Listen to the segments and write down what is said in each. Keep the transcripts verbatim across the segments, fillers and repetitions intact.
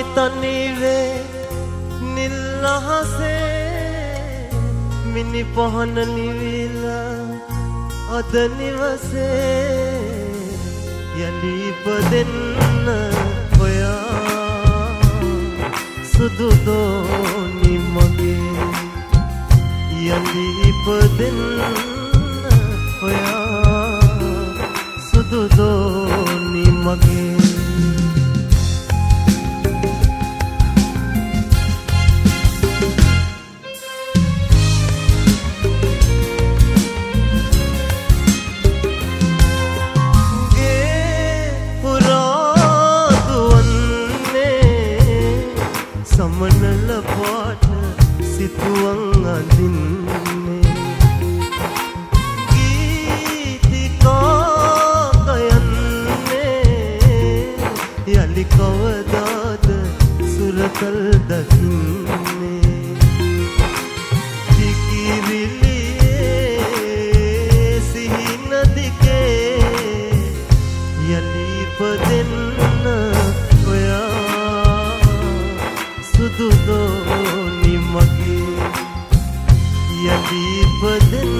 තනිවේ නිල් අහසේ මිනි පහන නිවිලා අද නිවසේ යලි ඉපදෙන්න හොයා සුදු දෝනි මගේ යලි ඉපදෙන්න හොයා සුදු දෝනි මගේ සමනල පාට සිතුවම් අඳින්නේ ගීතිකා ගයන්නේ යලි කවදාද සුරතල් දකින්නේ දිකිවිලියේ සිහින දිගේ යලි ඉපදෙන්න සුදු දෝනි මගේ යලි ඉපදෙන්න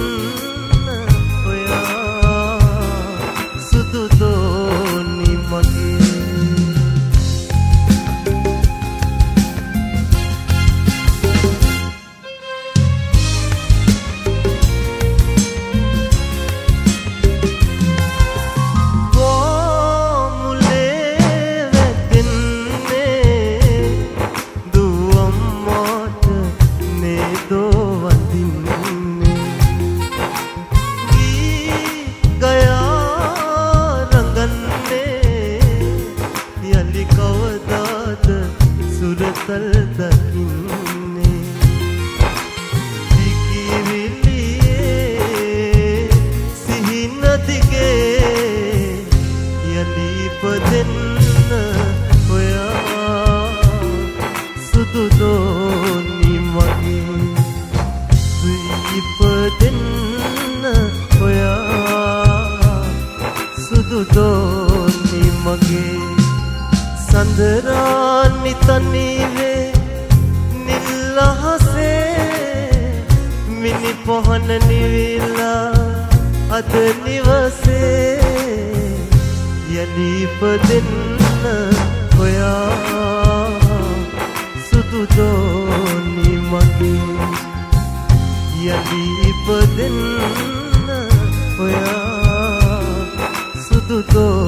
හොයා සුදු දෝනි මගේ යලි කවදාද සුරතල් දකින්නේ දිකිවිලියේ සිහින දිගේ යලි ඉපදෙන්න හොයා සුදු දෝනි මගේ ඉපදෙන්න හොයා සුදු දෝනි මගේ සඳරානි තනිවේ නිල් අහසේ මිනි පහන නිවිලා අද නිවසේ යලි ඉපදෙන්න හොයා සුදු දෝනි මගේ යලි ඉපදෙන්න හොයා සුදු දෝනි